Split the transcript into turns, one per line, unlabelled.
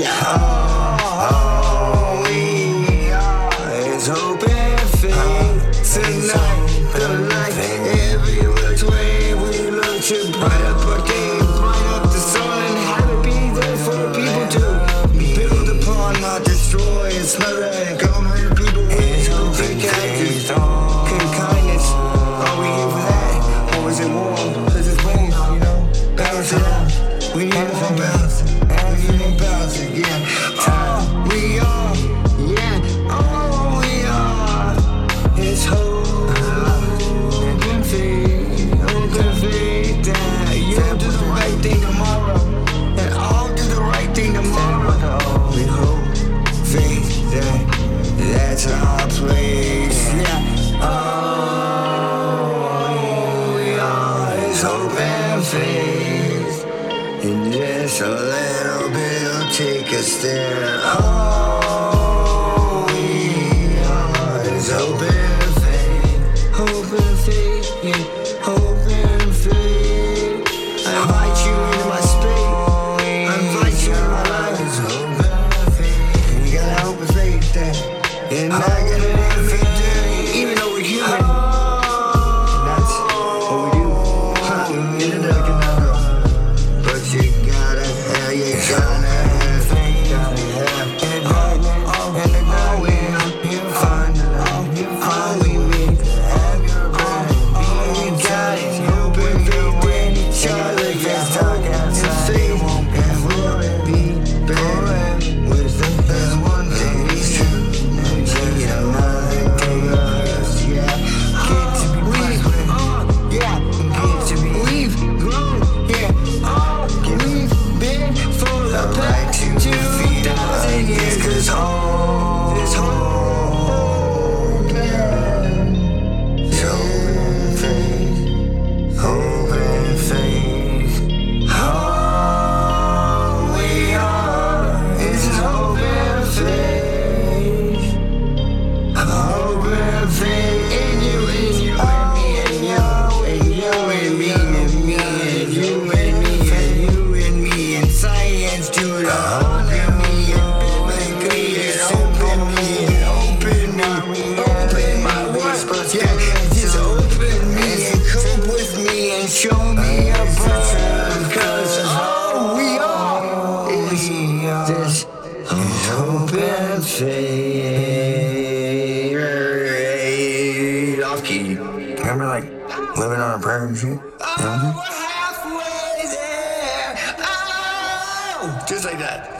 All we are is hope and faith. Tonight, the light, every which way we look to bright up our day, bright up the sun, have it be there for people to build upon, not destroy and smother and come with people with hope and kindness. Kindness, are we here for that? Or is it war? Cause it's boom, you know? Balance it out. We need more balance. We need more balance, yeah. All we are, yeah. All we are is hope and faith. Hope and faith that you'll do the right thing tomorrow, and I'll do the right thing tomorrow. We hope, faith that that's our place, yeah. All we are is hope and faith. And just a little bit will take us there. All we are is hope and faith. Hope and faith, yeah. Hope and faith. I invite you into my space. I invite you into my life. It's hope and faith. You gotta hope and faith that you're not gonna live for day, even though we're human. And that's what we do. In the dark and out. But you gotta have, you gotta have faith, gotta have. And the all we have fun, all we need to have your back. You got it, hope and faith in each other. Yes, talk outside, it won't be, will it be bad? Wisdom is one thing, it's true. And just another day of us, yeah. Get to be present, yeah. Get to be, we've grown, yeah. We've been for the past 2,000 years. Cause hope is hope and faith. Hope and faith. All we are is hope and faith. Hope and faith in you, and you, and me, and you, and you, and me, and me, and you, and me, and you, and me, and science to the open me, and biblically, and open me, and open me, open my whispers, yeah, just open me and cope with me and show me a bird, cause all we are is this hope and faith. Off key. Remember, like, living on a prayer and shit? You know what I'm saying? Halfway there. Oh, just like that.